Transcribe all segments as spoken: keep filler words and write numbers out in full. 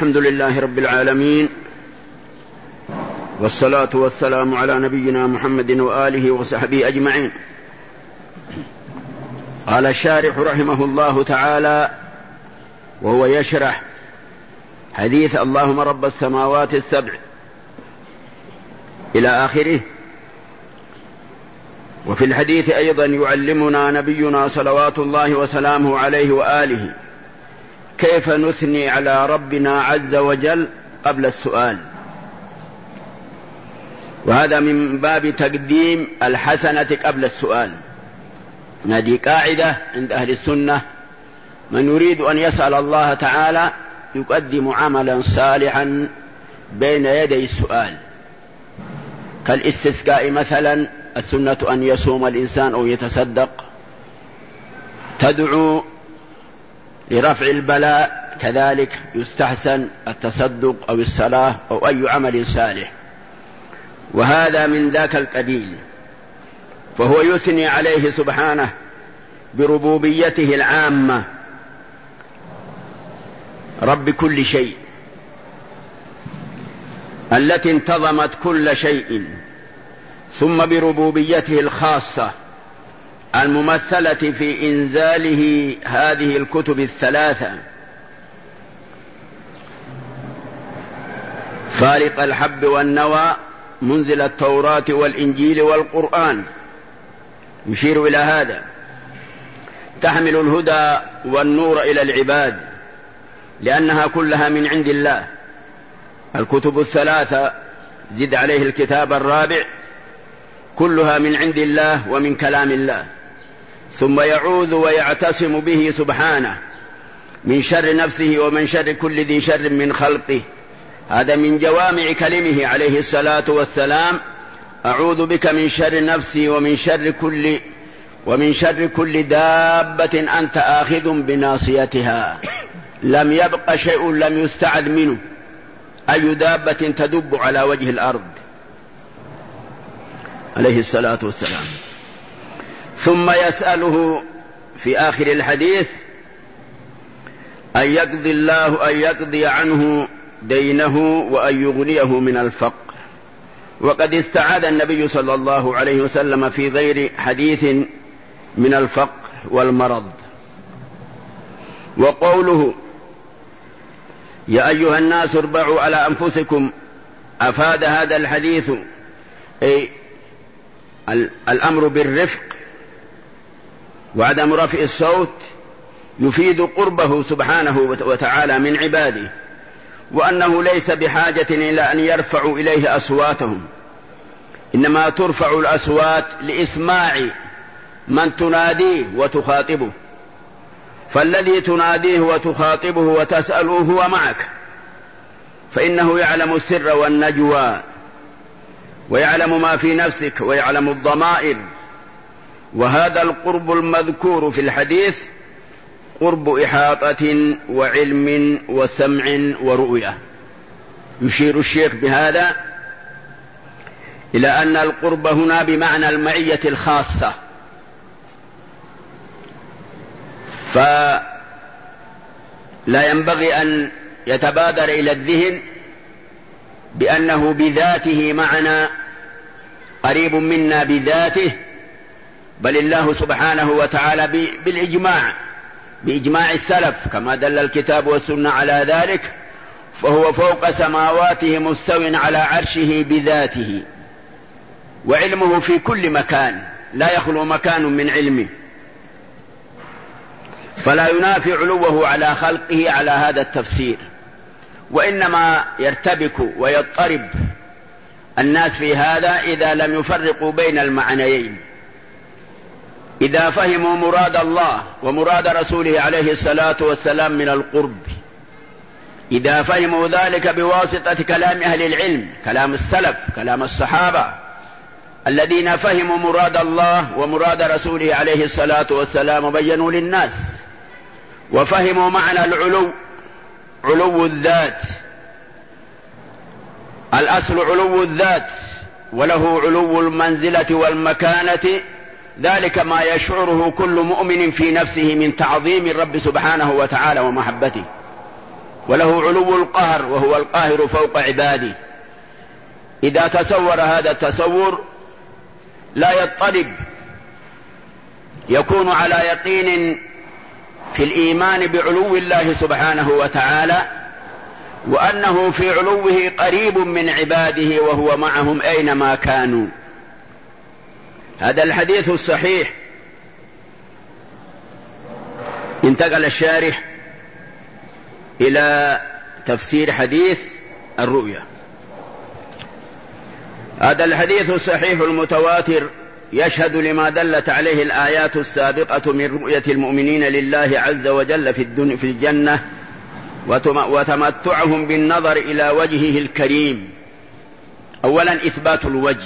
الحمد لله رب العالمين، والصلاة والسلام على نبينا محمد وآله وصحبه أجمعين. قال الشارح رحمه الله تعالى وهو يشرح حديث اللهم رب السماوات السبع إلى آخره. وفي الحديث أيضا يعلمنا نبينا صلوات الله وسلامه عليه وآله كيف نثني على ربنا عز وجل قبل السؤال، وهذا من باب تقديم الحسنة قبل السؤال. هذه قاعدة عند أهل السنة، من يريد أن يسأل الله تعالى يقدم عملا صالحا بين يدي السؤال، كالاستسقاء مثلا، السنة أن يصوم الإنسان أو يتصدق، تدعو لرفع البلاء كذلك يستحسن التصدق أو الصلاة أو أي عمل صالح، وهذا من ذاك القبيل. فهو يثني عليه سبحانه بربوبيته العامة، رب كل شيء التي انتظمت كل شيء، ثم بربوبيته الخاصة الممثلة في إنزاله هذه الكتب الثلاثة، فارق الحب والنوى، منزل التوراة والإنجيل والقرآن، يشير إلى هذا، تحمل الهدى والنور إلى العباد، لأنها كلها من عند الله. الكتب الثلاثة زد عليه الكتاب الرابع كلها من عند الله ومن كلام الله، ثم يعوذ ويعتصم به سبحانه من شر نفسه ومن شر كل ذي شر من خلقه. هذا من جوامع كلمه عليه الصلاة والسلام: أعوذ بك من شر نفسي ومن شر كل ومن شر كل دابة أنت آخذ بناصيتها. لم يبق شيء لم يستعذ منه، أي دابة تدب على وجه الأرض عليه الصلاة والسلام. ثم يسأله في آخر الحديث أن يقضي الله أن يقضي عنه دينه وأن يغنيه من الفقر. وقد استعاذ النبي صلى الله عليه وسلم في غير حديث من الفقر والمرض. وقوله يا أيها الناس اربعوا على أنفسكم، أفاد هذا الحديث أي الأمر بالرفق وعدم رفع الصوت، يفيد قربه سبحانه وتعالى من عباده، وأنه ليس بحاجة إلى أن يرفعوا إليه أصواتهم، إنما ترفع الأصوات لإسماع من تناديه وتخاطبه. فالذي تناديه وتخاطبه وتسأله هو معك، فإنه يعلم السر والنجوى، ويعلم ما في نفسك، ويعلم الضمائر. وهذا القرب المذكور في الحديث قرب إحاطة وعلم وسمع ورؤية. يشير الشيخ بهذا إلى أن القرب هنا بمعنى المعية الخاصة، فلا ينبغي أن يتبادر إلى الذهن بأنه بذاته معنا قريب منا بذاته، بل الله سبحانه وتعالى بالإجماع بإجماع السلف كما دل الكتاب والسنة على ذلك، فهو فوق سماواته مستو على عرشه بذاته، وعلمه في كل مكان، لا يخلو مكان من علمه، فلا ينافي علوه على خلقه على هذا التفسير. وإنما يرتبك ويضطرب الناس في هذا إذا لم يفرقوا بين المعنيين. إذا فهموا مراد الله ومراد رسوله عليه الصلاة والسلام من القرب، إذا فهموا ذلك بواسطة كلام أهل العلم، كلام السلف، كلام الصحابة الذين فهموا مراد الله ومراد رسوله عليه الصلاة والسلام وبينوا للناس، وفهموا معنى العلو، علو الذات، الأصل علو الذات، وله علو المنزلة والمكانة، ذلك ما يشعره كل مؤمن في نفسه من تعظيم الرب سبحانه وتعالى ومحبته. وله علو القهر وهو القاهر فوق عباده. إذا تصور هذا التصور لا يضطرب، يكون على يقين في الإيمان بعلو الله سبحانه وتعالى، وأنه في علوه قريب من عباده وهو معهم أينما كانوا. هذا الحديث الصحيح انتقل الشارح إلى تفسير حديث الرؤيا. هذا الحديث الصحيح المتواتر يشهد لما دلت عليه الآيات السابقة من رؤية المؤمنين لله عز وجل في, في الجنة وتمتعهم بالنظر إلى وجهه الكريم. أولا إثبات الوجه،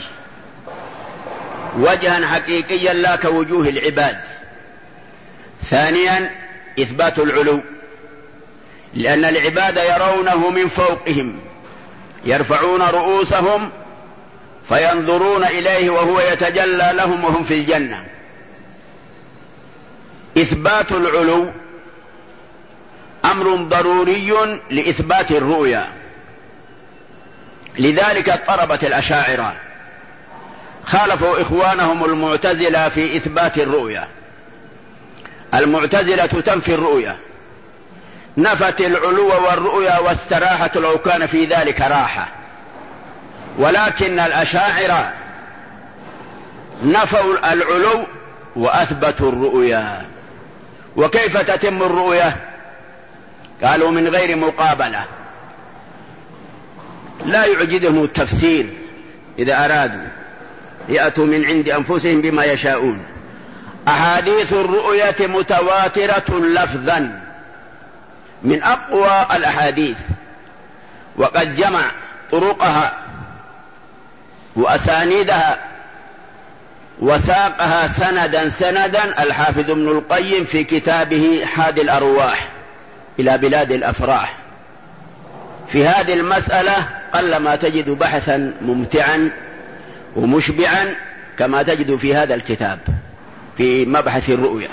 وجها حقيقيا لا كوجوه العباد. ثانيا إثبات العلو، لأن العباد يرونه من فوقهم، يرفعون رؤوسهم فينظرون إليه وهو يتجلى لهم وهم في الجنة. إثبات العلو أمر ضروري لإثبات الرؤيا، لذلك اضطربت الأشاعرة، خالفوا إخوانهم المعتزلة في إثبات الرؤيا. المعتزلة تنفي الرؤيا، نفت العلو والرؤيا واستراحت لو كان في ذلك راحة، ولكن الأشاعرة نفوا العلو وأثبتوا الرؤيا. وكيف تتم الرؤيا؟ قالوا من غير مقابلة، لا يعجزهم التفسير، إذا أرادوا يأتوا من عند أنفسهم بما يشاءون. أحاديث الرؤية متواترة لفظا من أقوى الأحاديث، وقد جمع طرقها وأسانيدها وساقها سندا سندا الحافظ ابن القيم في كتابه حادي الأرواح إلى بلاد الأفراح. في هذه المسألة قلما تجد بحثا ممتعا ومشبعا كما تجد في هذا الكتاب في مبحث الرؤيا.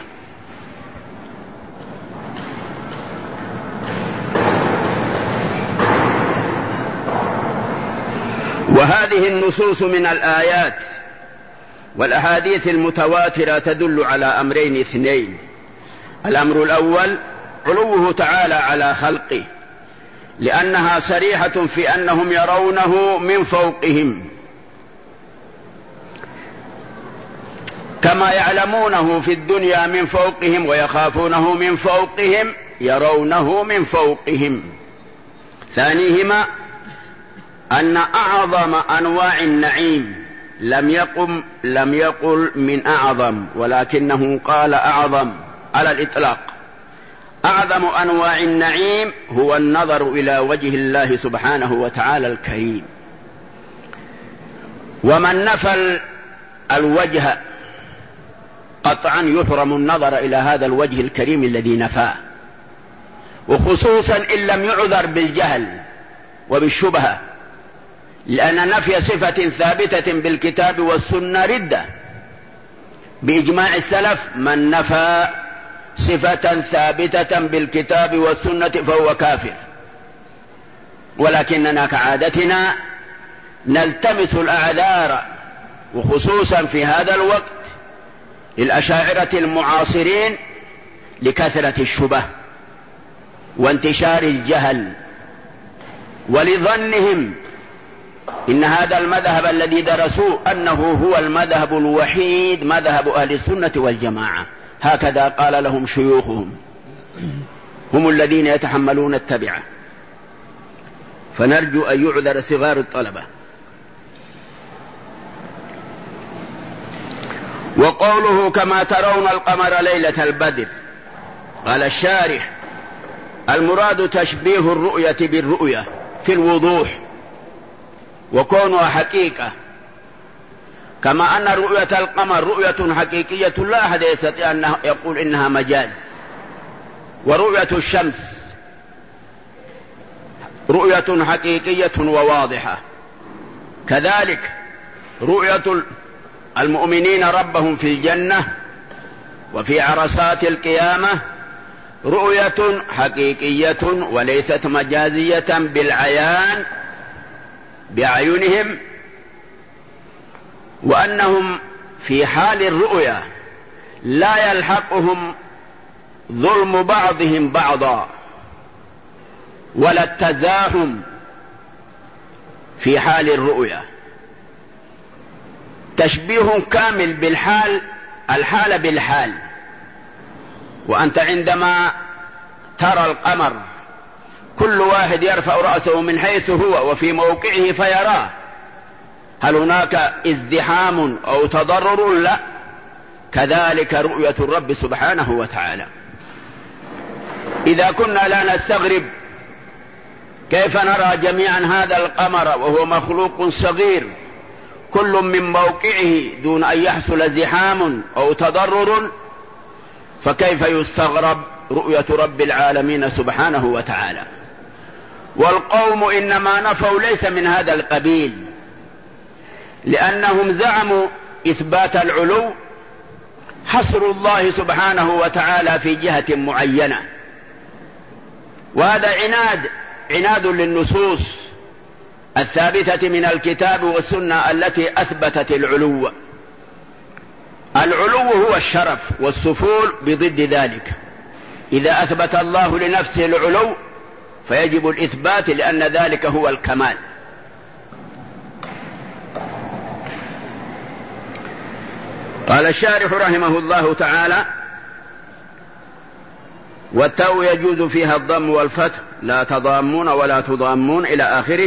وهذه النصوص من الآيات والأحاديث المتواترة تدل على أمرين اثنين. الأمر الأول علوه تعالى على خلقه، لأنها صريحة في أنهم يرونه من فوقهم كما يعلمونه في الدنيا من فوقهم ويخافونه من فوقهم، يرونه من فوقهم. ثانيهما أن أعظم أنواع النعيم لم يقم لم يقل من أعظم، ولكنه قال أعظم على الإطلاق. أعظم أنواع النعيم هو النظر إلى وجه الله سبحانه وتعالى الكريم. ومن نفى الوجه قطعا يحرم النظر إلى هذا الوجه الكريم الذي نفاه، وخصوصا إن لم يعذر بالجهل وبالشبهة، لأن نفي صفة ثابتة بالكتاب والسنة ردة بإجماع السلف. من نفى صفة ثابتة بالكتاب والسنة فهو كافر. ولكننا كعادتنا نلتمس الأعذار، وخصوصا في هذا الوقت للأشاعرة المعاصرين لكثرة الشبه وانتشار الجهل، ولظنهم إن هذا المذهب الذي درسوه أنه هو المذهب الوحيد، مذهب أهل السنة والجماعة. هكذا قال لهم شيوخهم، هم الذين يتحملون التبعة. فنرجو أن يعذر صغار الطلبة. وقوله كما ترون القمر ليلة البدر، قال الشارح المراد تشبيه الرؤية بالرؤية في الوضوح وكونها حقيقة، كما أن رؤية القمر رؤية حقيقية لا أحد يستطيع أن يقول إنها مجاز. ورؤية الشمس رؤية حقيقية وواضحة. كذلك رؤية المؤمنين ربهم في الجنة وفي عرصات القيامة رؤية حقيقية وليست مجازية بالعيان بأعينهم، وأنهم في حال الرؤيا لا يلحقهم ظلم بعضهم بعضا ولا التزاحم في حال الرؤيا، تشبيه كامل بالحال، الحال بالحال. وأنت عندما ترى القمر كل واحد يرفع رأسه من حيث هو وفي موقعه فيراه، هل هناك ازدحام أو تضرر؟ لا. كذلك رؤية الرب سبحانه وتعالى. إذا كنا لا نستغرب كيف نرى جميعا هذا القمر وهو مخلوق صغير كل من موقعه دون أن يحصل زحام أو تضرر، فكيف يستغرب رؤية رب العالمين سبحانه وتعالى؟ والقوم إنما نفوا ليس من هذا القبيل، لأنهم زعموا إثبات العلو، حصر الله سبحانه وتعالى في جهة معينة، وهذا عناد عناد للنصوص الثابتة من الكتاب والسنة التي أثبتت العلو. العلو هو الشرف، والسفول بضد ذلك. إذا أثبت الله لنفسه العلو فيجب الإثبات، لأن ذلك هو الكمال. قال الشارح رحمه الله تعالى: والتاء يجوز فيها الضم والفتح، لا تضامون ولا تضامون إلى آخره،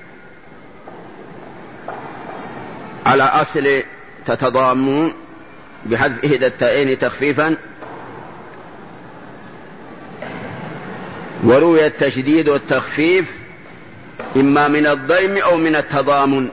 على أصل تتضامون بحذف إحدى التائين تخفيفا، وروي التشديد والتخفيف إما من الضيم أو من التضامن.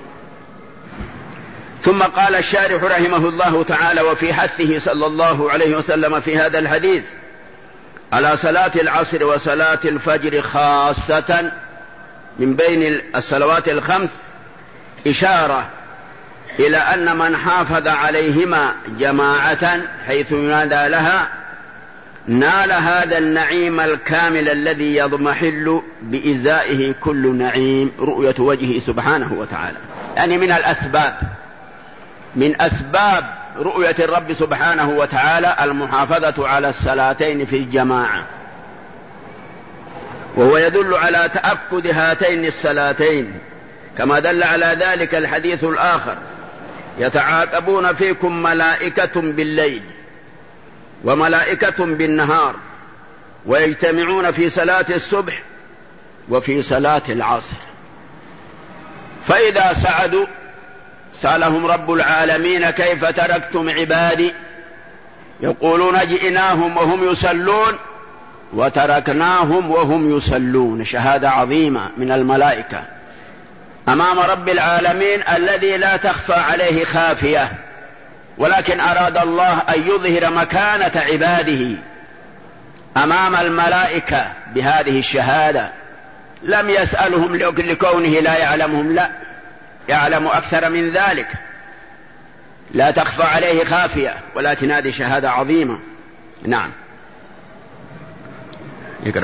ثم قال الشارح رحمه الله تعالى: وفي حثه صلى الله عليه وسلم في هذا الحديث على صلاة العصر وصلاة الفجر خاصة من بين الصلوات الخمس إشارة إلى أن من حافظ عليهما جماعة حيث ينادى لها نال هذا النعيم الكامل الذي يضمحل بإزائه كل نعيم، رؤية وجهه سبحانه وتعالى. يعني من الأسباب من أسباب رؤية الرب سبحانه وتعالى المحافظة على الصلاتين في الجماعة، وهو يدل على تأكد هاتين الصلاتين، كما دل على ذلك الحديث الآخر: يتعاقبون فيكم ملائكة بالليل وملائكة بالنهار، ويجتمعون في صلاة الصبح وفي صلاة العصر. فإذا سعدوا سألهم رب العالمين: كيف تركتم عبادي؟ يقولون: جئناهم وهم يصلون وتركناهم وهم يصلون. شهادة عظيمة من الملائكة أمام رب العالمين الذي لا تخفى عليه خافية، ولكن أراد الله أن يظهر مكانة عباده أمام الملائكة بهذه الشهادة. لم يسألهم لكونه لا يعلمهم، لا، يعلم أكثر من ذلك، لا تخفى عليه خافية، ولكن هذه شهادة عظيمة. نعم، يقرأ.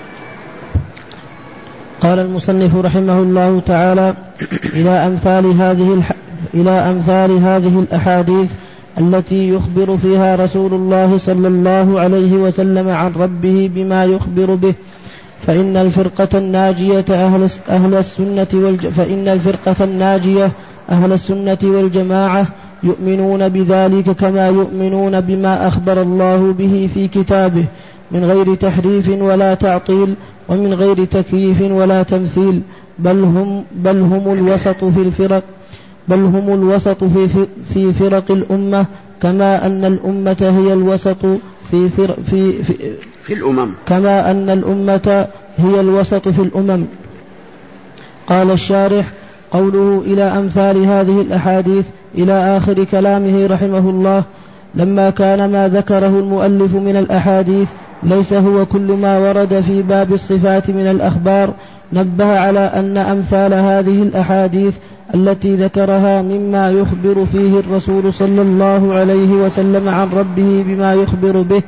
قال المصنف رحمه الله تعالى: إلى أمثال هذه الح... إلى أمثال هذه الأحاديث التي يخبر فيها رسول الله صلى الله عليه وسلم عن ربه بما يخبر به، فإن الفرقة الناجية أهل, أهل السنة والج... فإن الفرقة الناجية أهل السنة والجماعة يؤمنون بذلك كما يؤمنون بما أخبر الله به في كتابه من غير تحريف ولا تعطيل، ومن غير تكييف ولا تمثيل، بل هم بل هم الوسط في الفرق بل هم الوسط في في فرق الأمة، كما أن الأمة هي الوسط في فرق في في, في الأمم كما أن الأمة هي الوسط في الأمم. قال الشارح: قوله إلى أمثال هذه الأحاديث إلى آخر كلامه رحمه الله، لما كان ما ذكره المؤلف من الأحاديث ليس هو كل ما ورد في باب الصفات من الأخبار، نبه على أن أمثال هذه الأحاديث التي ذكرها مما يخبر فيه الرسول صلى الله عليه وسلم عن ربه بما يخبر به،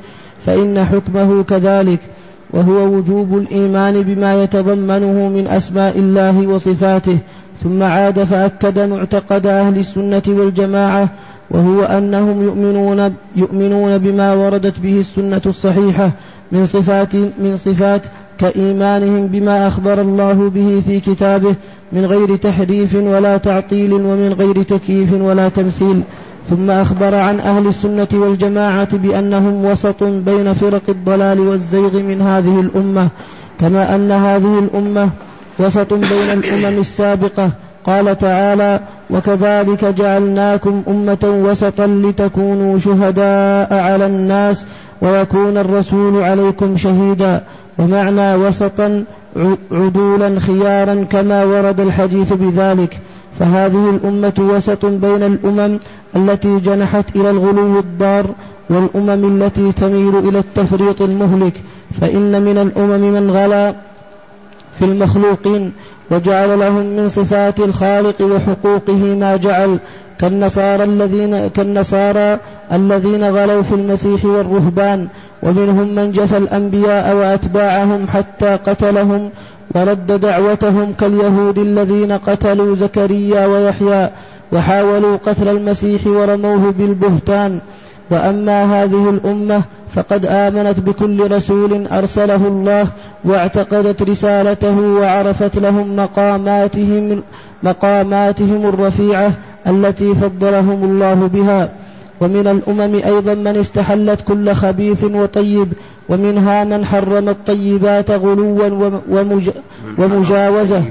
فإن حكمه كذلك، وهو وجوب الإيمان بما يتضمنه من أسماء الله وصفاته. ثم عاد فأكد معتقد أهل السنة والجماعة، وهو أنهم يؤمنون, يؤمنون بما وردت به السنة الصحيحة من صفات, من صفات كإيمانهم بما أخبر الله به في كتابه من غير تحريف ولا تعطيل ومن غير تكييف ولا تمثيل. ثم أخبر عن أهل السنة والجماعة بأنهم وسط بين فرق الضلال والزيغ من هذه الأمة، كما أن هذه الأمة وسط بين الأمم السابقة. قال تعالى: وكذلك جعلناكم أمة وسطا لتكونوا شهداء على الناس ويكون الرسول عليكم شهيدا. ومعنى وسطا عدولا خيارا كما ورد الحديث بذلك. فهذه الأمة وسط بين الأمم التي جنحت إلى الغلو الضار والأمم التي تميل إلى التفريط المهلك. فإن من الأمم من غلا في المخلوقين وجعل لهم من صفات الخالق وحقوقه ما جعل، كالنصارى الذين, كالنصارى الذين غلوا في المسيح والرهبان، ومنهم من جفى الأنبياء وأتباعهم حتى قتلهم ورد دعوتهم، كاليهود الذين قتلوا زكريا ويحيى وحاولوا قتل المسيح ورموه بالبهتان. وأما هذه الأمة فقد آمنت بكل رسول أرسله الله واعتقدت رسالته وعرفت لهم مقاماتهم, مقاماتهم الرفيعة التي فضلهم الله بها. ومن الأمم أيضا من استحلت كل خبيث وطيب، ومنها من حرم الطيبات غلوا ومج... ومجاوزة،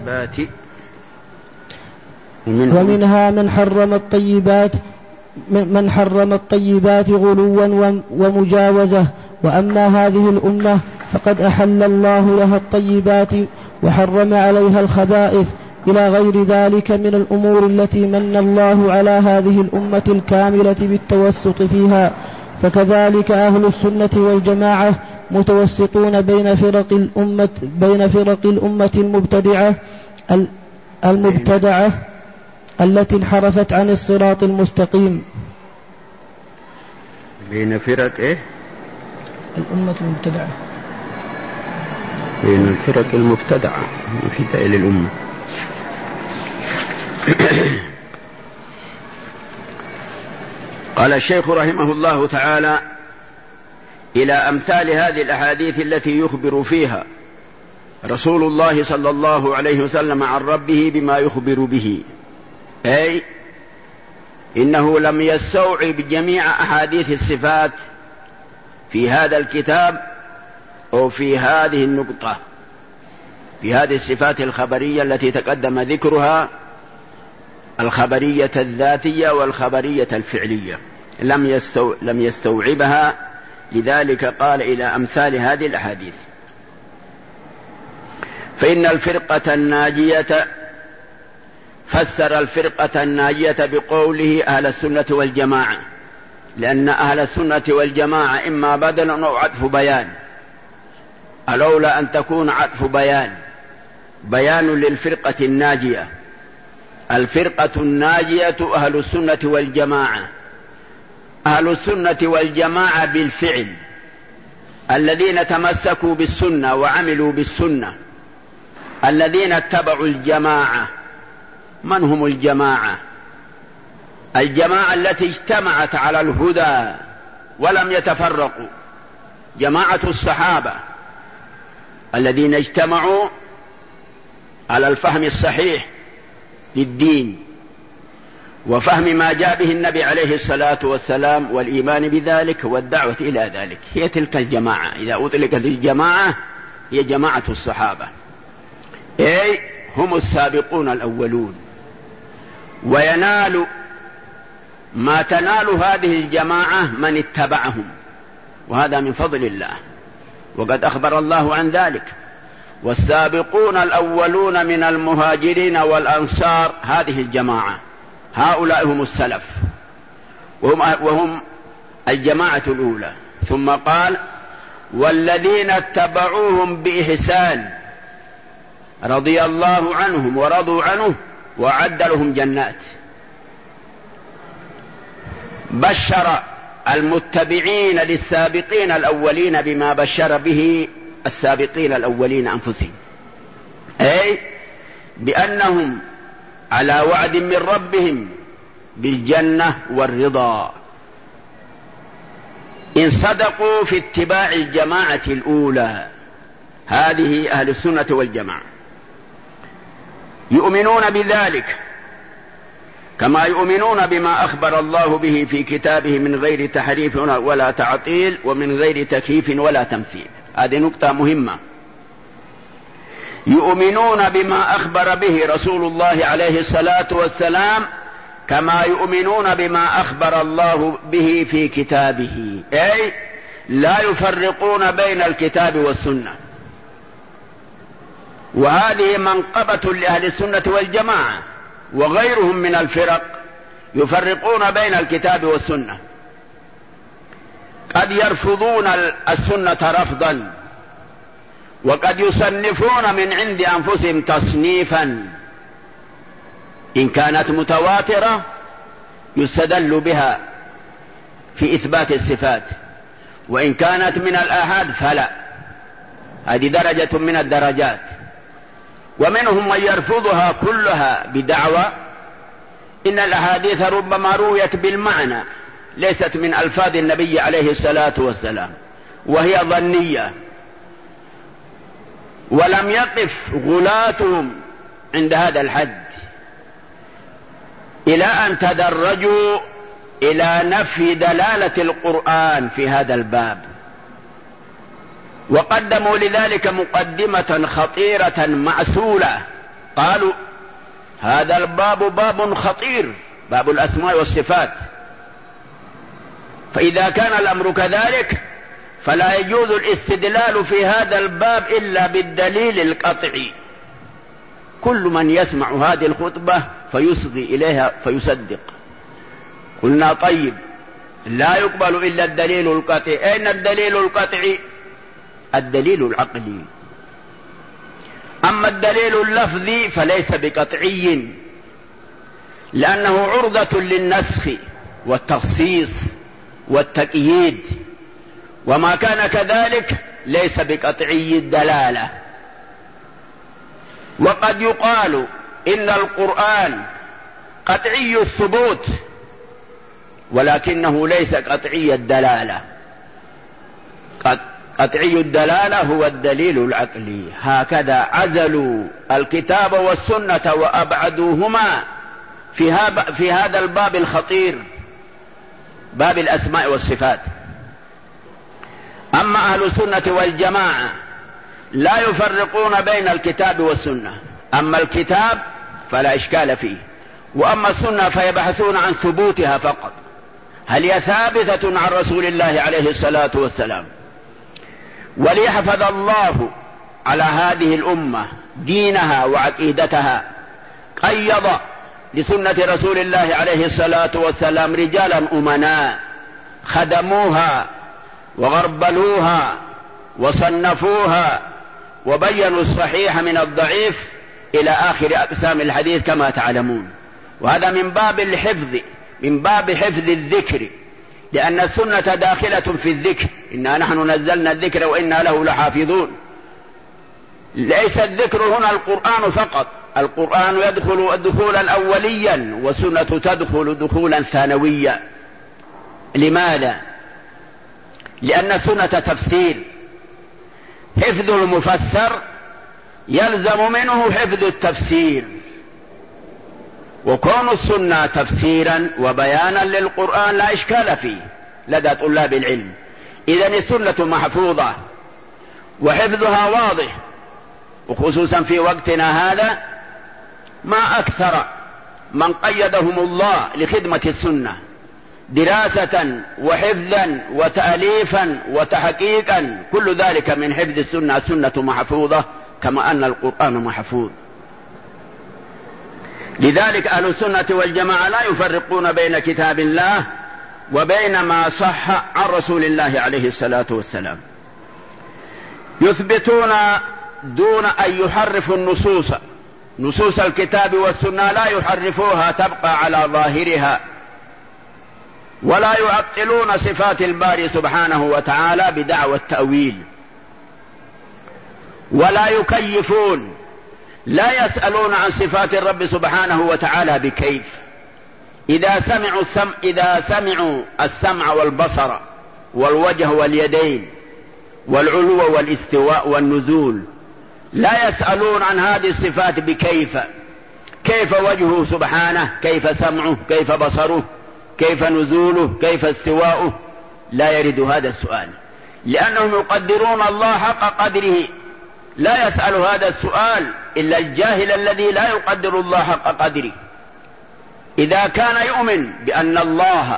ومنها من حرم الطيبات من حرم الطيبات غلوا ومجاوزة. وأما هذه الأمة فقد أحل الله لها الطيبات وحرم عليها الخبائث، إلى غير ذلك من الأمور التي من الله على هذه الأمة الكاملة بالتوسط فيها. فكذلك أهل السنة والجماعة متوسطون بين فرق الأمة بين فرق الأمة المبتدعة المبتدعة التي انحرفت عن الصراط المستقيم. بين فرق إيه؟ الأمة المبتدعة، بين الفرق المبتدعة في تأويل الأمة. قال الشيخ رحمه الله تعالى: إلى أمثال هذه الأحاديث التي يخبر فيها رسول الله صلى الله عليه وسلم عن ربه بما يخبر به، أي إنه لم يستوعب جميع أحاديث الصفات في هذا الكتاب أو في هذه النقطة، في هذه الصفات الخبرية التي تقدم ذكرها، الخبرية الذاتية والخبرية الفعلية، لم يستو... لم يستوعبها. لذلك قال إلى أمثال هذه الأحاديث. فإن الفرقة الناجية، فسر الفرقة الناجية بقوله أهل السنة والجماعة، لأن أهل السنة والجماعة إما بدل أو عطف بيان، الأولى أن تكون عطف بيان، بيان للفرقة الناجية. الفرقة الناجية أهل السنة والجماعة، أهل السنة والجماعة بالفعل، الذين تمسكوا بالسنة وعملوا بالسنة، الذين اتبعوا الجماعة. من هم الجماعة؟ الجماعة التي اجتمعت على الهدى ولم يتفرقوا، جماعة الصحابة الذين اجتمعوا على الفهم الصحيح للدين وفهم ما جاء به النبي عليه الصلاة والسلام والإيمان بذلك والدعوة إلى ذلك، هي تلك الجماعة. إذا أطلقت الجماعة هي جماعة الصحابة، أي هم السابقون الأولون. وينال ما تنال هذه الجماعة من اتبعهم، وهذا من فضل الله، وقد أخبر الله عن ذلك: والسابقون الأولون من المهاجرين والأنصار، هذه الجماعة، هؤلاء هم السلف، وهم, وهم الجماعة الأولى. ثم قال: والذين اتبعوهم بإحسان رضي الله عنهم ورضوا عنه وأعد لهم جنات. بشر المتبعين للسابقين الأولين بما بشر به السابقين الأولين أنفسهم، أي بأنهم على وعد من ربهم بالجنة والرضا إن صدقوا في اتباع الجماعة الأولى. هذه أهل السنة والجماعة يؤمنون بذلك كما يؤمنون بما أخبر الله به في كتابه من غير تحريف ولا تعطيل ومن غير تكييف ولا تمثيل. هذه نقطة مهمة. يؤمنون بما أخبر به رسول الله عليه الصلاة والسلام كما يؤمنون بما أخبر الله به في كتابه، أي لا يفرقون بين الكتاب والسنة. وهذه منقبة لأهل السنة والجماعة، وغيرهم من الفرق يفرقون بين الكتاب والسنة، قد يرفضون السنة رفضا، وقد يصنفون من عند أنفسهم تصنيفا إن كانت متواترة يستدل بها في إثبات الصفات، وإن كانت من الآحاد فلا. هذه درجة من الدرجات. ومنهم من يرفضها كلها بدعوى إن الأحاديث ربما رويت بالمعنى ليست من ألفاظ النبي عليه الصلاة والسلام، وهي ظنية. ولم يقف غلاتهم عند هذا الحد إلى أن تدرجوا إلى نفي دلالة القرآن في هذا الباب، وقدموا لذلك مقدمة خطيرة معسولة. قالوا هذا الباب باب خطير، باب الأسماء والصفات، فإذا كان الأمر كذلك فلا يجوز الاستدلال في هذا الباب إلا بالدليل القطعي. كل من يسمع هذه الخطبة فيصغي إليها فيصدق. قلنا طيب، لا يقبل إلا الدليل القطعي. أين الدليل القطعي؟ الدليل العقلي. أما الدليل اللفظي فليس بقطعي، لأنه عرضة للنسخ والتخصيص والتقييد، وما كان كذلك ليس بقطعي الدلالة. وقد يقال إن القرآن قطعي الثبوت ولكنه ليس قطعي الدلالة. قطعي الدلالة هو الدليل العقلي. هكذا عزلوا الكتاب والسنة وأبعدوهما في هذا الباب الخطير، باب الأسماء والصفات. أما أهل السنة والجماعة لا يفرقون بين الكتاب والسنة. أما الكتاب فلا إشكال فيه، وأما السنة فيبحثون عن ثبوتها فقط، هل هي ثابتة عن رسول الله عليه الصلاة والسلام. وليحفظ الله على هذه الأمة دينها وعقيدتها قيض لسنة رسول الله عليه الصلاة والسلام رجالا أمناء خدموها وغربلوها وصنفوها وبينوا الصحيح من الضعيف إلى آخر أقسام الحديث كما تعلمون. وهذا من باب الحفظ، من باب حفظ الذكر، لأن السنة داخلة في الذكر. إنا نحن نزلنا الذكر وإنا له لحافظون. ليس الذكر هنا القرآن فقط، القرآن يدخل دخولا أوليا والسنة تدخل دخولا ثانويا. لماذا؟ لأن السنة تفسير، حفظ المفسر يلزم منه حفظ التفسير، وكون السنة تفسيرا وبيانا للقرآن لا إشكال فيه لدى طلاب العلم. إذن السنة محفوظة وحفظها واضح، وخصوصا في وقتنا هذا ما أكثر من قيدهم الله لخدمة السنة دراسة وحفظا وتأليفا وتحقيقا، كل ذلك من حفظ السنة. السنة محفوظة كما أن القرآن محفوظ. لذلك أهل السنة والجماعة لا يفرقون بين كتاب الله وبين ما صح عن رسول الله عليه الصلاة والسلام. يثبتون دون أن يحرفوا النصوص، نصوص الكتاب والسنة لا يحرفوها، تبقى على ظاهرها. ولا يعطلون صفات الباري سبحانه وتعالى بدعوى التأويل، ولا يكيفون، لا يسألون عن صفات الرب سبحانه وتعالى بكيف. إذا سمعوا السمع, إذا سمعوا السمع والبصر والوجه واليدين والعلو والاستواء والنزول، لا يسألون عن هذه الصفات بكيف، كيف وجهه سبحانه، كيف سمعه، كيف بصره، كيف نزوله، كيف استواؤه. لا يرد هذا السؤال، لأنهم يقدرون الله حق قدره. لا يسأل هذا السؤال إلا الجاهل الذي لا يقدر الله حق قدره. إذا كان يؤمن بأن الله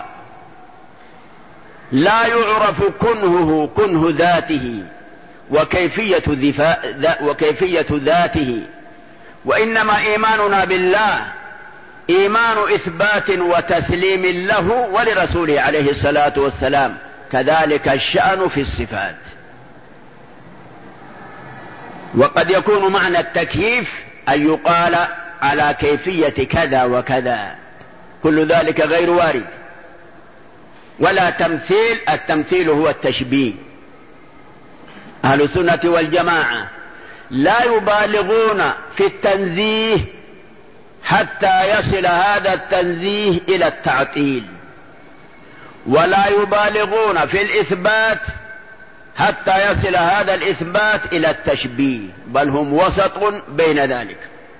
لا يعرف كنهه كنه ذاته وكيفية, وكيفية ذاته، وإنما إيماننا بالله إيمان إثبات وتسليم له ولرسوله عليه الصلاة والسلام، كذلك الشأن في الصفات. وقد يكون معنى التكييف أن يقال على كيفية كذا وكذا، كل ذلك غير وارد. ولا تمثيل، التمثيل هو التشبيه. أهل السنة والجماعة لا يبالغون في التنزيه حتى يصل هذا التنزيه إلى التعطيل، ولا يبالغون في الإثبات حتى يصل هذا الإثبات إلى التشبيه، بل هم وسط بين ذلك،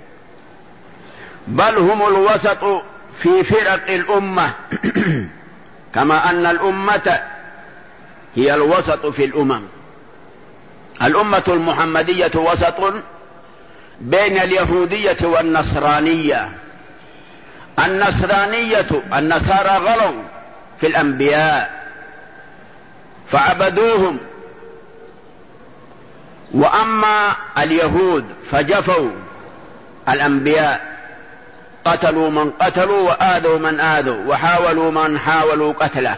بل هم الوسط في فرق الأمة كما أن الأمة هي الوسط في الأمم. الأمة المحمدية وسط بين اليهودية والنصرانية. النصرانية النصارى غلوا في الأنبياء فعبدوهم، وأما اليهود فجفوا الأنبياء، قتلوا من قتلوا وآذوا من آذوا وحاولوا من حاولوا قتله.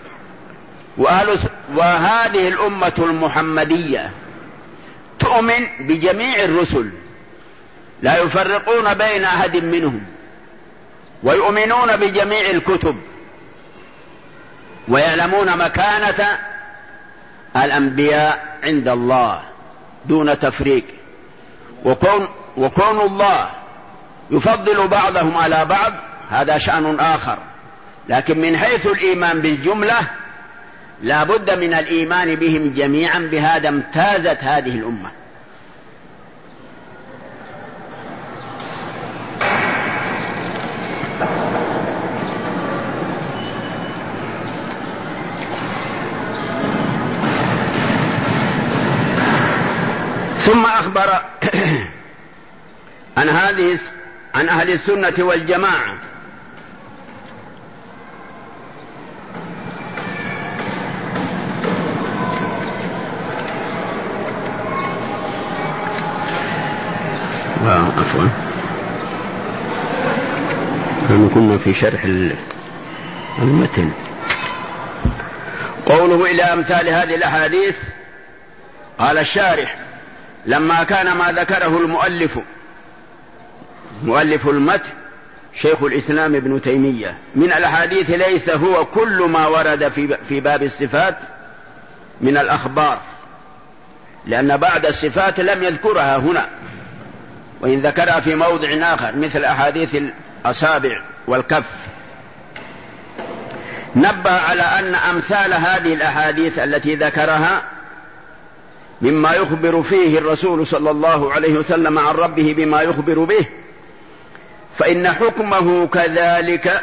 وهذه الأمة المحمدية تؤمن بجميع الرسل، لا يفرقون بين أحد منهم، ويؤمنون بجميع الكتب، ويعلمون مكانة الأنبياء عند الله دون تفريق. وكون, وكون الله يفضل بعضهم على بعض هذا شأن آخر، لكن من حيث الإيمان بالجملة لا بد من الإيمان بهم جميعا، بهذا امتازت هذه الأمة. ثم أخبر عن هذه عن أهل السنة والجماعة عفوا نحن كنا في شرح المتن. قوله إلى أمثال هذه الأحاديث، قال الشارح: لما كان ما ذكره المؤلف مؤلف المتن شيخ الإسلام ابن تيمية من الأحاديث ليس هو كل ما ورد في باب الصفات من الأخبار، لأن بعد الصفات لم يذكرها هنا، وإن ذكرها في موضع آخر مثل أحاديث الأصابع والكف. نبه على أن أمثال هذه الأحاديث التي ذكرها مما يخبر فيه الرسول صلى الله عليه وسلم عن ربه بما يخبر به، فإن حكمه كذلك،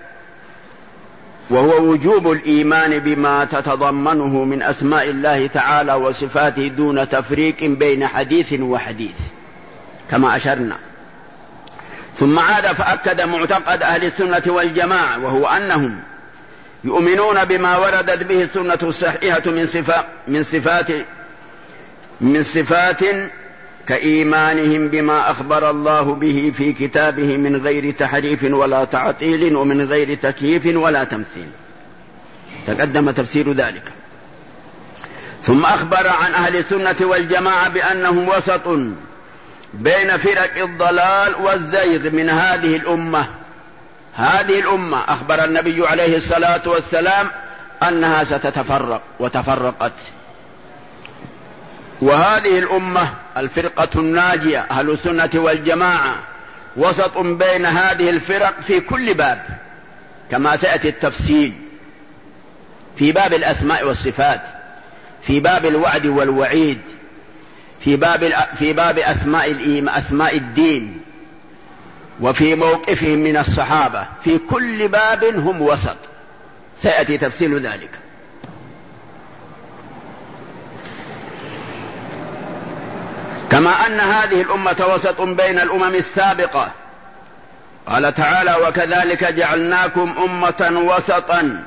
وهو وجوب الإيمان بما تتضمنه من أسماء الله تعالى وصفاته دون تفريق بين حديث وحديث كما أشرنا. ثم عاد فأكد معتقد أهل السنة والجماعة، وهو أنهم يؤمنون بما وردت به السنة الصحيحة من صفات من صفات من صفات كإيمانهم بما أخبر الله به في كتابه من غير تحريف ولا تعطيل ومن غير تكييف ولا تمثيل، تقدم تفسير ذلك. ثم أخبر عن أهل السنة والجماعة بأنهم وسط بين فرق الضلال والزيغ من هذه الأمة هذه الأمة أخبر النبي عليه الصلاة والسلام أنها ستتفرق وتفرقت، وهذه الأمة الفرقة الناجية أهل السنة والجماعة وسط بين هذه الفرق في كل باب، كما سيأتي التفصيل في باب الأسماء والصفات، في باب الوعد والوعيد، في باب في باب أسماء الإيمان أسماء الدين، وفي موقفهم من الصحابة، في كل باب هم وسط، سيأتي تفصيل ذلك. كما أن هذه الأمة وسط بين الأمم السابقة، قال تعالى: وكذلك جعلناكم أمة وسطا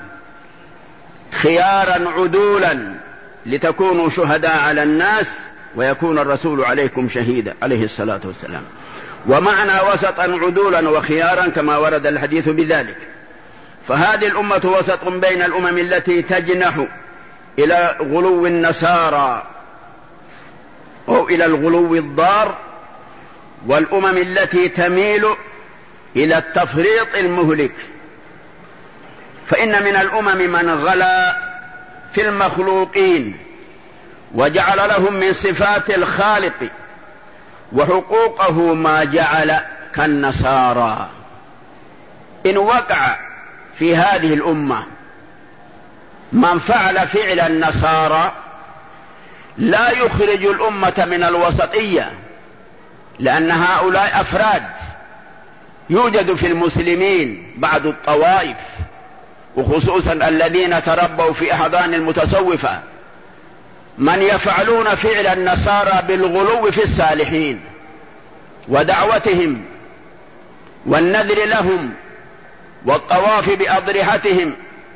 خيارا عدولا لتكونوا شهداء على الناس ويكون الرسول عليكم شهيدا، عليه الصلاة والسلام. ومعنى وسطا عدولا وخيارا كما ورد الحديث بذلك. فهذه الأمة وسط بين الأمم التي تجنح إلى غلو النصارى أو إلى الغلو الضار، والأمم التي تميل إلى التفريط المهلك. فإن من الأمم من غلا في المخلوقين وجعل لهم من صفات الخالق وحقوقه ما جعل كالنصارى. إن وقع في هذه الأمة من فعل فعل النصارى لا يخرج الأمة من الوسطية، لأن هؤلاء أفراد. يوجد في المسلمين بعض الطوائف، وخصوصا الذين تربوا في أحضان المتصوفة، من يفعلون فعل النصارى بالغلو في الصالحين ودعوتهم والنذر لهم والطواف بأضرحتهم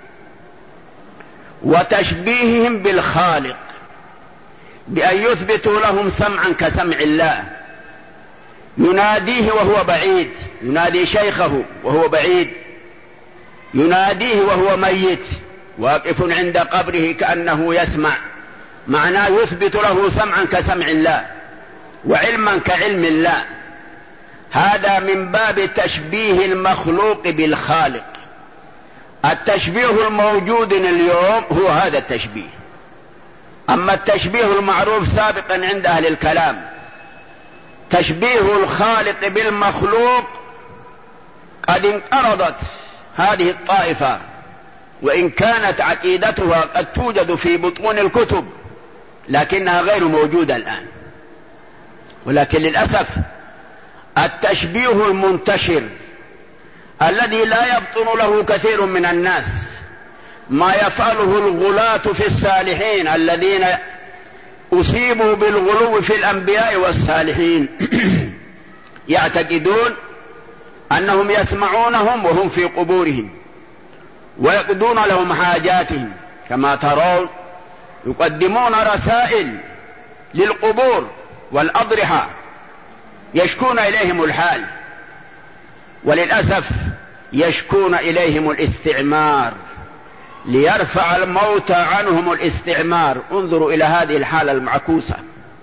وتشبيههم بالخالق، بأن يثبتوا لهم سمعا كسمع الله، يناديه وهو بعيد، ينادي شيخه وهو بعيد، يناديه وهو ميت واقف عند قبره كأنه يسمع، معناه يثبت له سمعا كسمع الله وعلما كعلم الله. هذا من باب تشبيه المخلوق بالخالق. التشبيه الموجود اليوم هو هذا التشبيه. أما التشبيه المعروف سابقا عند أهل الكلام تشبيه الخالق بالمخلوق، قد انقرضت هذه الطائفة، وإن كانت عقيدتها قد توجد في بطون الكتب لكنها غير موجودة الآن. ولكن للأسف التشبيه المنتشر الذي لا يفطن له كثير من الناس، ما يفعله الغلاة في الصالحين الذين أصيبوا بالغلو في الأنبياء والصالحين، يعتقدون أنهم يسمعونهم وهم في قبورهم ويقضون لهم حاجاتهم، كما ترون يقدمون رسائل للقبور والأضرحة يشكون إليهم الحال، وللأسف يشكون إليهم الاستعمار ليرفع الموت عنهم الاستعمار. انظروا إلى هذه الحالة المعكوسة.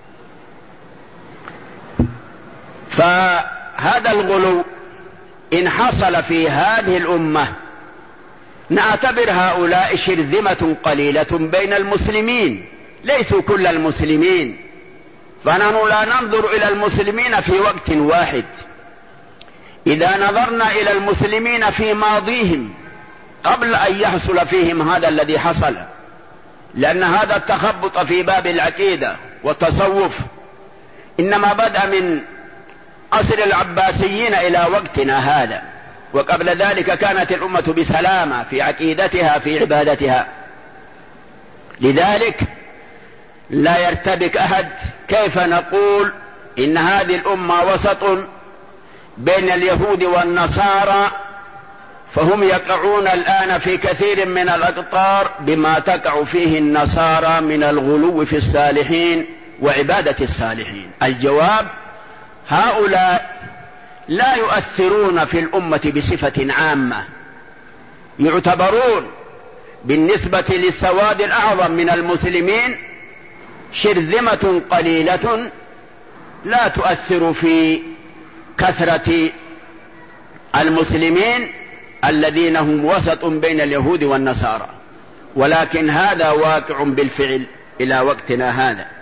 فهذا الغلو إن حصل في هذه الأمة نعتبر هؤلاء شرذمة قليلة بين المسلمين، ليسوا كل المسلمين، فنحن لا ننظر إلى المسلمين في وقت واحد. إذا نظرنا إلى المسلمين في ماضيهم قبل أن يحصل فيهم هذا الذي حصل، لأن هذا التخبط في باب العقيدة والتصوف إنما بدأ من عصر العباسيين إلى وقتنا هذا، وقبل ذلك كانت الأمة بسلامة في عقيدتها في عبادتها. لذلك لا يرتبك أحد كيف نقول إن هذه الأمة وسط بين اليهود والنصارى، فهم يقعون الآن في كثير من الأقطار بما تقع فيه النصارى من الغلو في الصالحين وعبادة الصالحين. الجواب: هؤلاء لا يؤثرون في الأمة بصفة عامة، يعتبرون بالنسبة للسواد الأعظم من المسلمين شرذمة قليلة لا تؤثر في كثرة المسلمين، الذين هم وسط بين اليهود والنصارى، ولكن هذا واقع بالفعل إلى وقتنا هذا.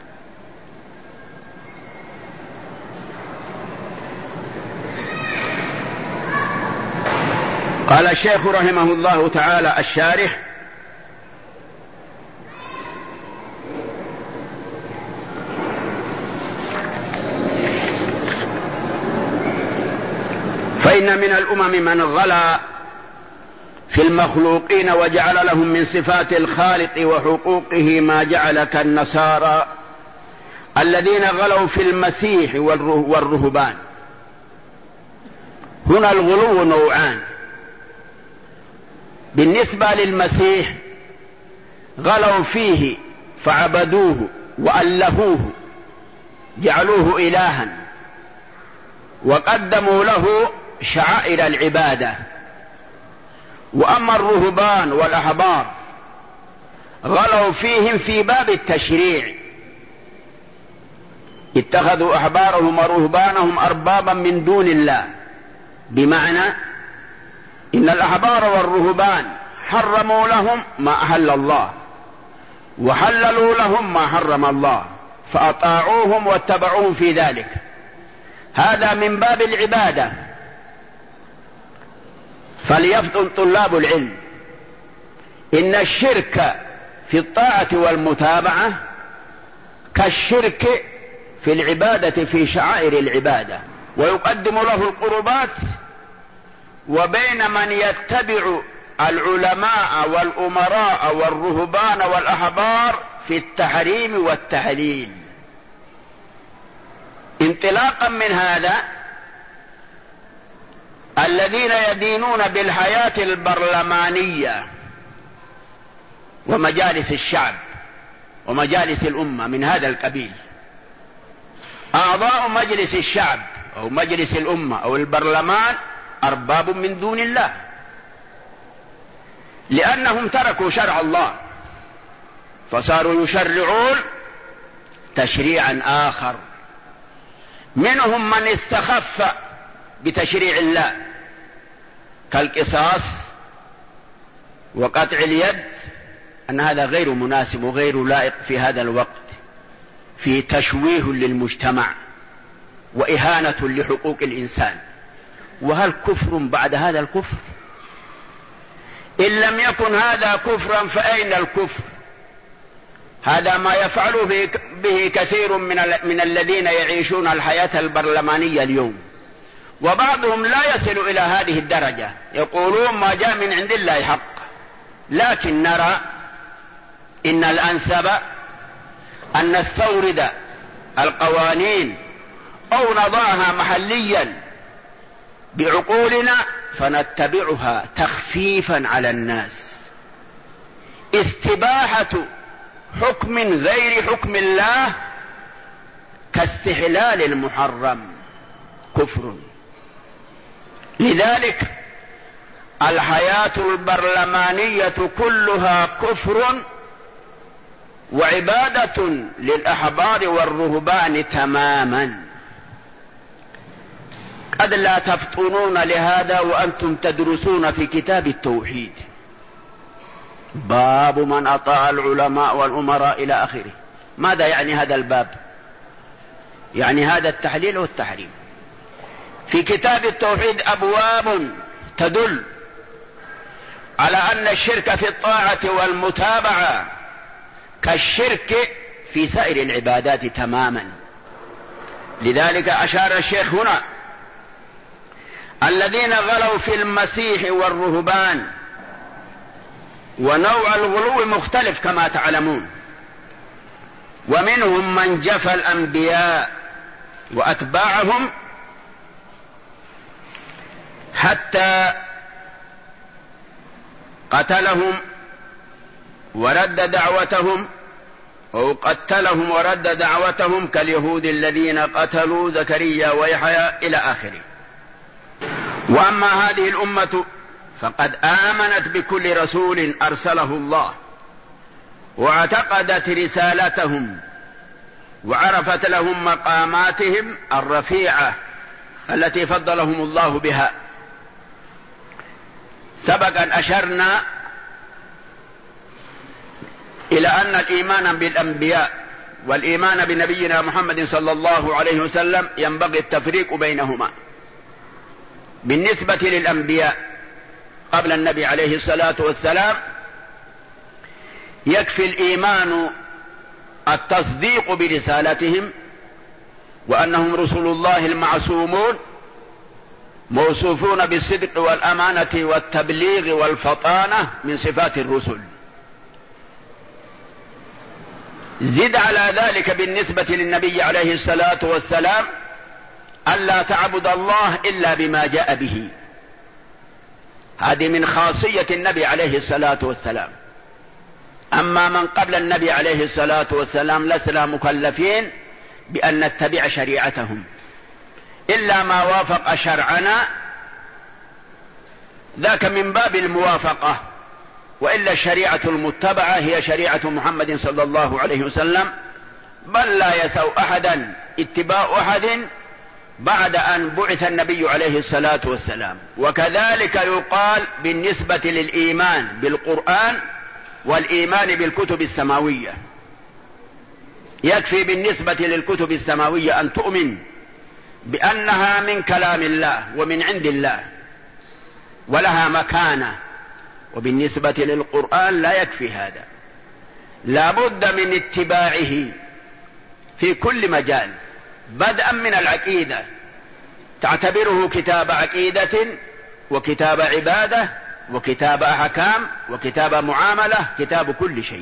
قال الشيخ رحمه الله تعالى الشارح: فإن من الأمم من غلا في المخلوقين وجعل لهم من صفات الخالق وحقوقه ما جعل كالنصارى الذين غلوا في المسيح والرهبان. هنا الغلو نوعان. بالنسبة للمسيح غلوا فيه فعبدوه وألهوه، جعلوه إلها وقدموا له شعائر العبادة. وأما الرهبان والأحبار غلوا فيهم في باب التشريع، اتخذوا أحبارهم ورهبانهم أربابا من دون الله، بمعنى إن الأحبار والرهبان حرموا لهم ما أحل الله وحللوا لهم ما حرم الله، فأطاعوهم واتبعوهم في ذلك. هذا من باب العبادة. فليفطن طلاب العلم إن الشرك في الطاعة والمتابعة كالشرك في العبادة في شعائر العبادة، ويقدم له القربات. وبين من يتبع العلماء والأمراء والرهبان والأحبار في التحريم والتحليل. انطلاقا من هذا، الذين يدينون بالحياة البرلمانية ومجالس الشعب ومجالس الأمة من هذا القبيل، أعضاء مجلس الشعب أو مجلس الأمة أو البرلمان أرباب من دون الله، لأنهم تركوا شرع الله فصاروا يشرعون تشريعا آخر. منهم من استخف بتشريع الله كالقصاص وقطع اليد، أن هذا غير مناسب وغير لائق في هذا الوقت، في تشويه للمجتمع وإهانة لحقوق الإنسان. وهل كفر بعد هذا الكفر؟ إن لم يكن هذا كفرا فأين الكفر؟ هذا ما يفعل به كثير من, من الذين يعيشون الحياة البرلمانية اليوم، وبعضهم لا يصل إلى هذه الدرجة، يقولون ما جاء من عند الله حق. لكن نرى إن الأنسب أن نستورد القوانين أو نضعها محليا بعقولنا فنتبعها تخفيفا على الناس. استباحة حكم غير حكم الله كاستحلال المحرم كفر. لذلك الحياة البرلمانية كلها كفر وعبادة للأحبار والرهبان تماما. قد لا تفطنون لهذا وأنتم تدرسون في كتاب التوحيد باب من أطاع العلماء والأمراء إلى آخره. ماذا يعني هذا الباب؟ يعني هذا التحليل والتحريم. في كتاب التوحيد أبواب تدل على أن الشرك في الطاعة والمتابعة كالشرك في سائر العبادات تماما. لذلك أشار الشيخ هنا: الذين غلوا في المسيح والرهبان. ونوع الغلو مختلف كما تعلمون، ومنهم من جفى الأنبياء وأتباعهم حتى قتلهم ورد دعوتهم أو قتلهم ورد دعوتهم كاليهود الذين قتلوا زكريا ويحيى إلى آخره. وأما هذه الأمة فقد آمنت بكل رسول أرسله الله واعتقدت رسالتهم وعرفت لهم مقاماتهم الرفيعة التي فضلهم الله بها. سبق أن أشرنا إلى أن الإيمان بالأنبياء والإيمان بنبينا محمد صلى الله عليه وسلم ينبغي التفريق بينهما. بالنسبة للأنبياء قبل النبي عليه الصلاة والسلام يكفي الإيمان التصديق برسالتهم وأنهم رسل الله المعصومون موصوفون بالصدق والأمانة والتبليغ والفطانة من صفات الرسل. زد على ذلك بالنسبة للنبي عليه الصلاة والسلام ألا تعبد الله إلا بما جاء به. هذه من خاصية النبي عليه الصلاة والسلام. أما من قبل النبي عليه الصلاة والسلام لسنا مكلفين بأن نتبع شريعتهم إلا ما وافق شرعنا، ذاك من باب الموافقة، وإلا الشريعة المتبعة هي شريعة محمد صلى الله عليه وسلم، بل لا يسوء أحدا اتباع أحد بعد أن بعث النبي عليه الصلاة والسلام. وكذلك يقال بالنسبة للإيمان بالقرآن والإيمان بالكتب السماوية. يكفي بالنسبة للكتب السماوية أن تؤمن بأنها من كلام الله ومن عند الله ولها مكانة، وبالنسبة للقرآن لا يكفي هذا، لا بد من اتباعه في كل مجال، بدءا من العقيدة تعتبره كتاب عقيدة وكتاب عبادة وكتاب أحكام وكتاب معاملة، كتاب كل شيء.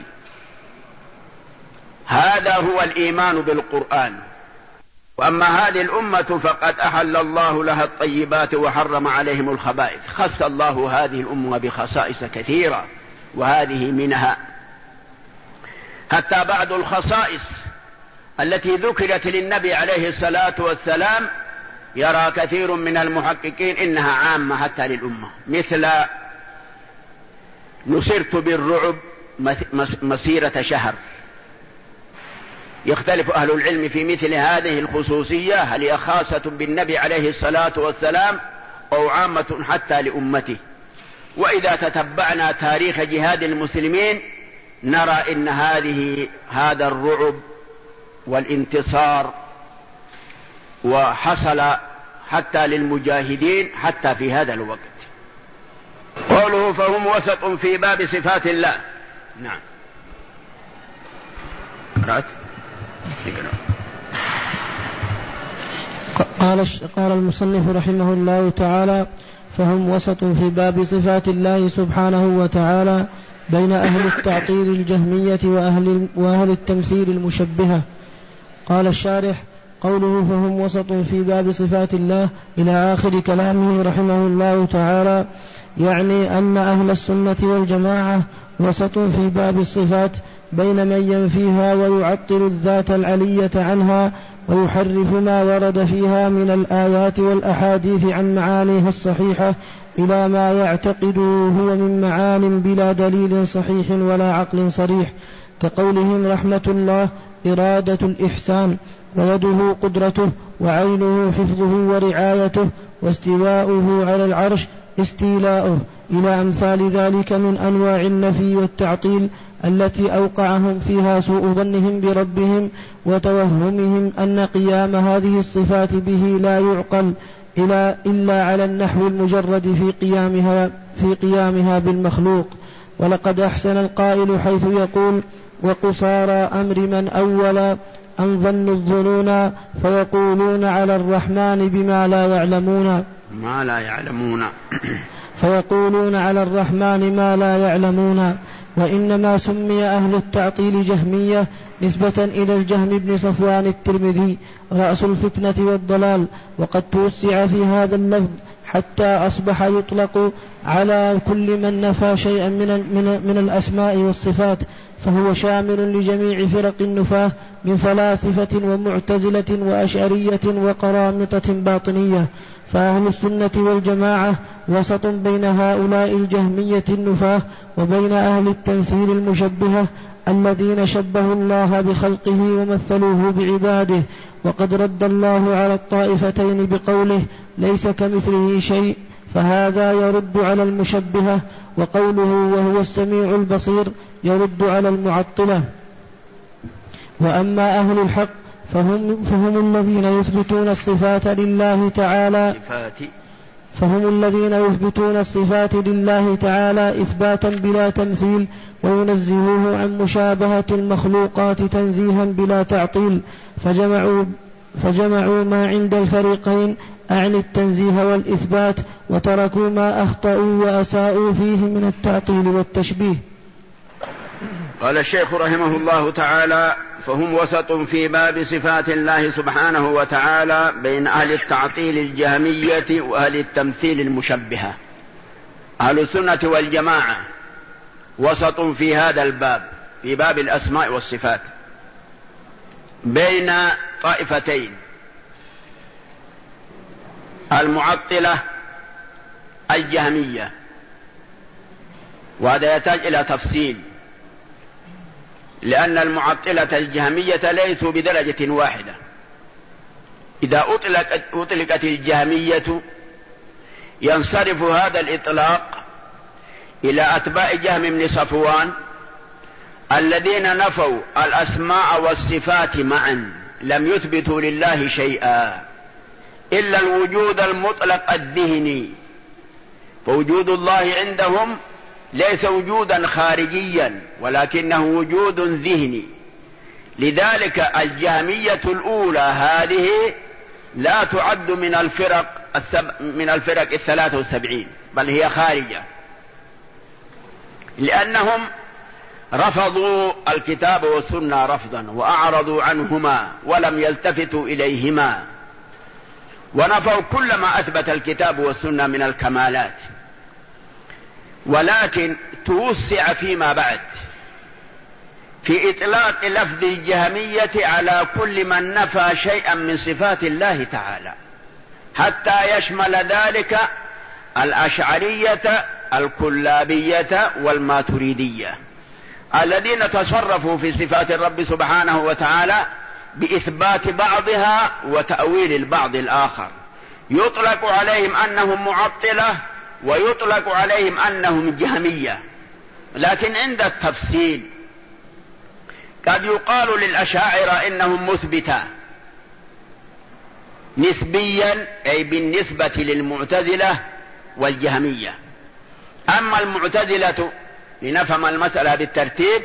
هذا هو الإيمان بالقرآن. وأما هذه الأمة فقد أحل الله لها الطيبات وحرم عليهم الخبائث. خص الله هذه الأمة بخصائص كثيرة وهذه منها. حتى بعض الخصائص التي ذكرت للنبي عليه الصلاة والسلام يرى كثير من المحققين إنها عامة حتى للأمة، مثل نصرت بالرعب مسيرة شهر. يختلف أهل العلم في مثل هذه الخصوصية، هل هي خاصة بالنبي عليه الصلاة والسلام أو عامة حتى لأمته. وإذا تتبعنا تاريخ جهاد المسلمين نرى إن هذه هذا الرعب والانتصار وحصل حتى للمجاهدين حتى في هذا الوقت. قوله فهم وسط في باب صفات الله. نعم. قرأت؟ قال قال المصنف رحمه الله تعالى فهم وسط في باب صفات الله سبحانه وتعالى بين أهل التعطيل الجهمية وأهل, وأهل التمثيل المشبهة. قال الشارح قوله فهم وسط في باب صفات الله إلى آخر كلامه رحمه الله تعالى يعني أن أهل السنة والجماعة وسط في باب الصفات بين من ينفيها ويعطل الذات العلية عنها ويحرف ما ورد فيها من الآيات والأحاديث عن معانيها الصحيحة إلى ما يعتقده هو من معان بلا دليل صحيح ولا عقل صريح، كقولهم رحمة الله إرادة الإحسان، ويده قدرته، وعينه حفظه ورعايته، واستواؤه على العرش استيلاؤه، إلى أمثال ذلك من أنواع النفي والتعطيل التي أوقعهم فيها سوء ظنهم بربهم وتوهمهم أن قيام هذه الصفات به لا يعقل إلا على النحو المجرد في قيامها, في قيامها بالمخلوق. ولقد أحسن القائل حيث يقول وقصارى أمر من أولا أن ظنوا الظنون فيقولون على الرحمن بما لا يعلمون ما لا يعلمون فيقولون على الرحمن ما لا يعلمون. وإنما سمي أهل التعطيل جهمية نسبة إلى الجهم بن صفوان الترمذي رأس الفتنة والضلال، وقد توسع في هذا اللفظ حتى أصبح يطلق على كل من نفى شيئا من, من, من الأسماء والصفات، فهو شامل لجميع فرق النفاة من فلاسفة ومعتزلة وأشعرية وقرامطة باطنية. فأهل السنة والجماعة وسط بين هؤلاء الجهمية النفاة وبين أهل التمثيل المشبهة الذين شبهوا الله بخلقه ومثلوه بعباده. وقد رد الله على الطائفتين بقوله ليس كمثله شيء فهذا يرد على المشبهة، وقوله وهو السميع البصير يرد على المعطلة. وأما أهل الحق فهم, فهم الذين يثبتون الصفات لله تعالى فهم الذين يثبتون الصفات لله تعالى إثباتا بلا تمثيل، وينزهوه عن مشابهة المخلوقات تنزيها بلا تعطيل، فجمعوا, فجمعوا ما عند الفريقين أعن التنزيه والإثبات، وتركوا ما أخطأوا وأساءوا فيه من التعطيل والتشبيه. قال الشيخ رحمه الله تعالى: فهم وسط في باب صفات الله سبحانه وتعالى بين أهل التعطيل الجهمية وأهل التمثيل المشبهة. أهل السنة والجماعة وسط في هذا الباب، في باب الأسماء والصفات، بين طائفتين: المعطلة الجهمية، وهذا يحتاج إلى تفصيل، لأن المعطلة الجهمية ليسوا بدرجة واحدة. إذا أطلقت, أطلقت الجهمية ينصرف هذا الإطلاق إلى أتباع جهم بن صفوان الذين نفوا الأسماء والصفات معا، لم يثبتوا لله شيئا إلا الوجود المطلق الذهني، فوجود الله عندهم ليس وجودا خارجيا ولكنه وجود ذهني. لذلك الجهمية الأولى هذه لا تعد من الفرق السب... من الفرق الثلاثة والسبعين، بل هي خارجة، لأنهم رفضوا الكتاب والسنة رفضا وأعرضوا عنهما ولم يلتفتوا إليهما، ونفوا كل ما أثبت الكتاب والسنة من الكمالات، ولكن توسع فيما بعد في إطلاق لفظ الجهمية على كل من نفى شيئا من صفات الله تعالى، حتى يشمل ذلك الأشعرية الكلابية والماتريدية الذين تصرفوا في صفات الرب سبحانه وتعالى بإثبات بعضها وتأويل البعض الآخر. يطلق عليهم أنهم معطلة ويطلق عليهم أنهم جهمية، لكن عند التفصيل قد يقال للأشاعرة إنهم مثبتة نسبيا، أي بالنسبة للمعتزلة والجهمية. أما المعتزلة، لنفهم المسألة بالترتيب،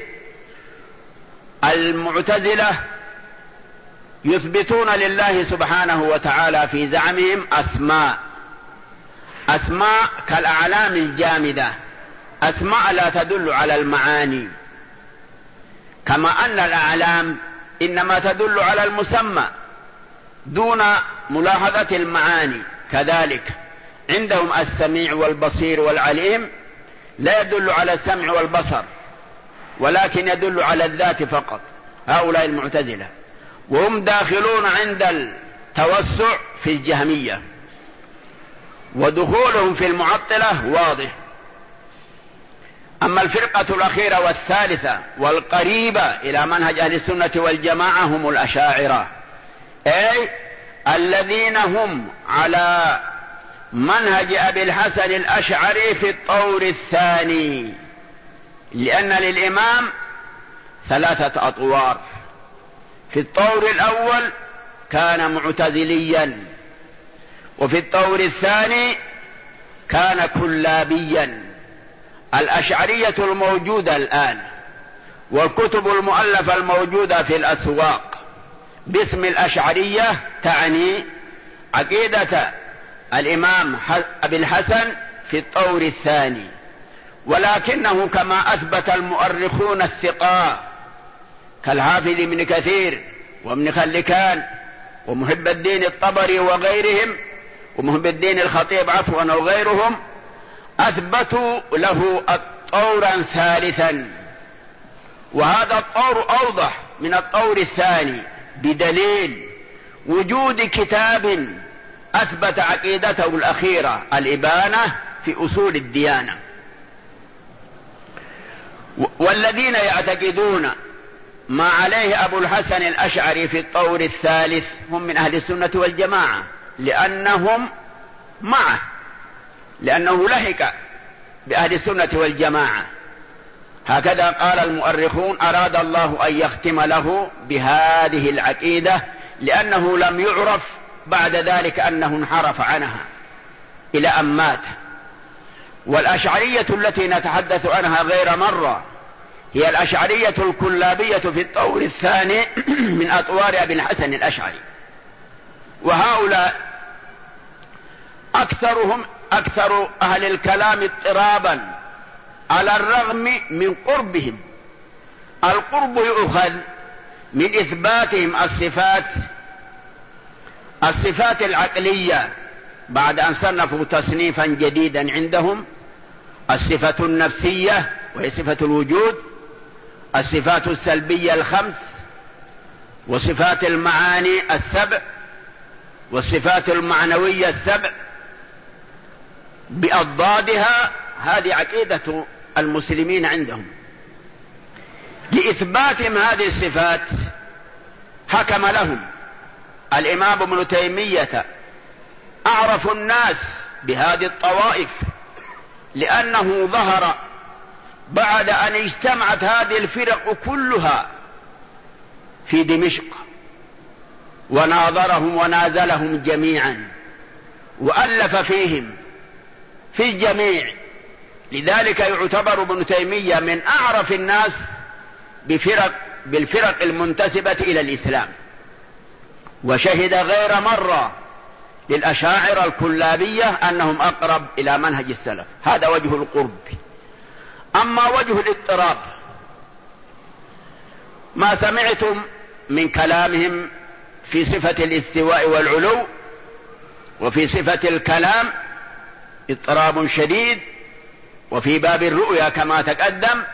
المعتزلة يثبتون لله سبحانه وتعالى في زعمهم أسماء أسماء كالأعلام الجامدة، أسماء لا تدل على المعاني، كما أن الأعلام إنما تدل على المسمى دون ملاحظة المعاني. كذلك عندهم السميع والبصير والعليم لا يدل على السمع والبصر، ولكن يدل على الذات فقط، هؤلاء المعتزلة، وهم داخلون عند التوسع في الجهمية، ودخولهم في المعطلة واضح. أما الفرقة الأخيرة والثالثة والقريبة إلى منهج أهل السنة والجماعة هم الأشاعرة، أي الذين هم على منهج أبي الحسن الأشعري في الطور الثاني، لأن للإمام ثلاثة أطوار. في الطور الأول كان معتزليا، وفي الطور الثاني كان كلابيا. الأشعرية الموجودة الآن والكتب المؤلفة الموجودة في الأسواق باسم الأشعرية تعني عقيدة الإمام أبي الحسن في الطور الثاني، ولكنه كما أثبت المؤرخون الثقات كالحافظ ابن كثير وابن خلكان ومحب الدين الطبري وغيرهم ومحب الدين الخطيب عفوا وغيرهم، أثبتوا له طورا ثالثا، وهذا الطور أوضح من الطور الثاني بدليل وجود كتاب أثبت عقيدته الأخيرة الإبانة في أصول الديانة. والذين يعتقدون ما عليه أبو الحسن الأشعري في الطور الثالث هم من أهل السنة والجماعة، لأنهم معه لأنه لحق بأهل السنة والجماعة. هكذا قال المؤرخون: أراد الله أن يختم له بهذه العقيدة، لأنه لم يعرف بعد ذلك أنه انحرف عنها إلى أن مات. والأشعرية التي نتحدث عنها غير مرة هي الأشعرية الكلابية في الطور الثاني من أطوار أبي الحسن الأشعري. وهؤلاء أكثرهم أكثر أهل الكلام اضطرابا، على الرغم من قربهم. القرب يؤخذ من إثباتهم الصفات الصفات العقلية بعد أن صنفوا تصنيفا جديدا عندهم: الصفة النفسية وهي صفة الوجود، الصفات السلبية الخمس، وصفات المعاني السبع، والصفات المعنوية السبع بأضدادها. هذه عقيدة المسلمين عندهم. لإثباتهم هذه الصفات حكم لهم الإمام ابن تيمية أعرف الناس بهذه الطوائف، لأنه ظهر بعد أن اجتمعت هذه الفرق كلها في دمشق، وناظرهم ونازلهم جميعا وألف فيهم في الجميع. لذلك يعتبر ابن تيمية من أعرف الناس بفرق بالفرق المنتسبة إلى الإسلام، وشهد غير مرة للأشاعرة الكلابية أنهم أقرب إلى منهج السلف. هذا وجه القرب. أما وجه الاضطراب، ما سمعتم من كلامهم في صفة الاستواء والعلو وفي صفة الكلام اضطراب شديد، وفي باب الرؤيا كما تقدم،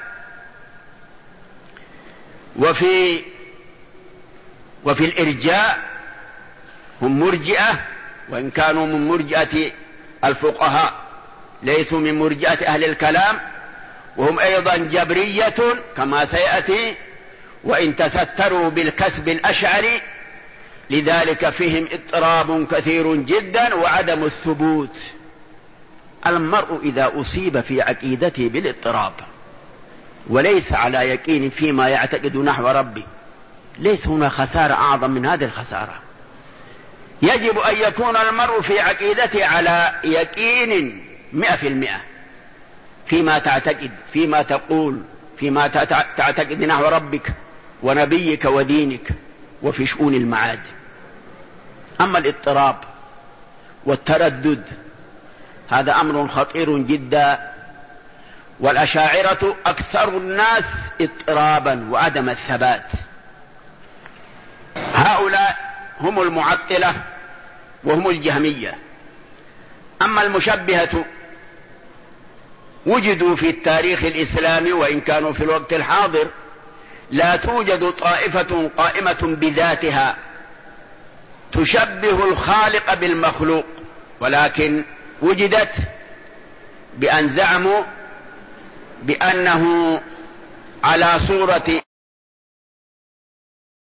وفي وفي الإرجاء هم مرجئة، وإن كانوا من مرجئة الفقهاء ليسوا من مرجئة أهل الكلام، وهم أيضا جبرية كما سيأتي، وإن تستروا بالكسب الأشعري. لذلك فيهم اضطراب كثير جدا وعدم الثبوت. المرء إذا أصيب في عقيدته بالاضطراب وليس على يقين فيما يعتقد نحو ربه، ليس هنا خسارة أعظم من هذه الخسارة. يجب أن يكون المرء في عقيدته على يقين مئة في المئة فيما تعتقد، فيما تقول، فيما تعتقد نحو ربك ونبيك ودينك وفي شؤون المعاد. أما الاضطراب والتردد هذا أمر خطير جدا، والأشاعرة أكثر الناس اضطرابا وعدم الثبات. هؤلاء هم المعطلة وهم الجهمية. أما المشبهة وجدوا في التاريخ الإسلامي، وإن كانوا في الوقت الحاضر لا توجد طائفة قائمة بذاتها تشبه الخالق بالمخلوق، ولكن وجدت بأن زعموا بأنه على صورة